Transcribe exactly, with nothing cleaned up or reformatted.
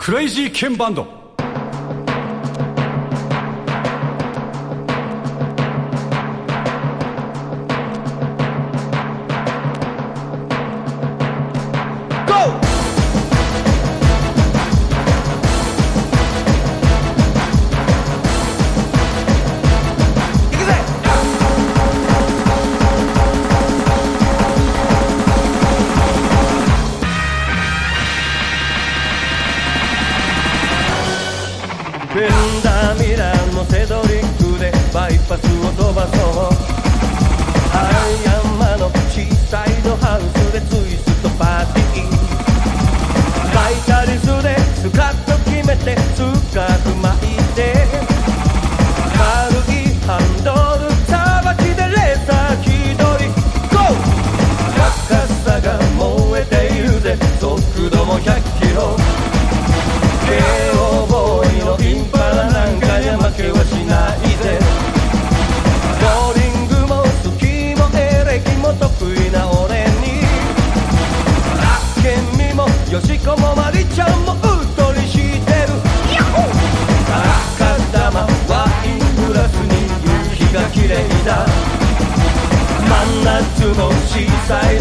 クレイジーケンバンド。 ベンダーミラーのセドリックでバイパスを飛ばそう。ハイヤンマのシーサイドハウスでツイストパーティー。バイタリスでスカッと決めてスカーフ巻いて、軽いハンドルさばきでレーサー気取り ゴー。 高さが燃えているぜ、速度もひゃっキロ。ケーオーボーイのインパラなんかで負けはしないぜ。ボーリングもスキーもエレキも得意な俺に、あっけみもよしこもまりちゃんもうっとりしてる。赤玉ワイングラスに夕日が綺麗だ。真夏のシーサイド